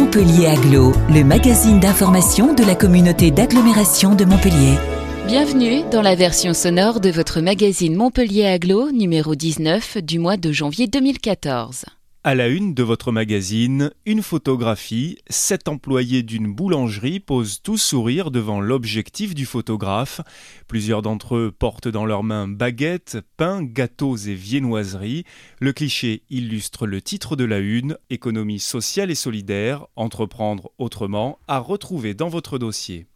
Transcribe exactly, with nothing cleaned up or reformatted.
Montpellier Agglo, le magazine d'information de la communauté d'agglomération de Montpellier. Bienvenue dans la version sonore de votre magazine Montpellier Agglo numéro dix-neuf du mois de janvier deux mille quatorze. À la une de votre magazine, une photographie. Sept employés d'une boulangerie posent tous sourire devant l'objectif du photographe. Plusieurs d'entre eux portent dans leurs mains baguettes, pains, gâteaux et viennoiseries. Le cliché illustre le titre de la une, économie sociale et solidaire, entreprendre autrement, à retrouver dans votre dossier.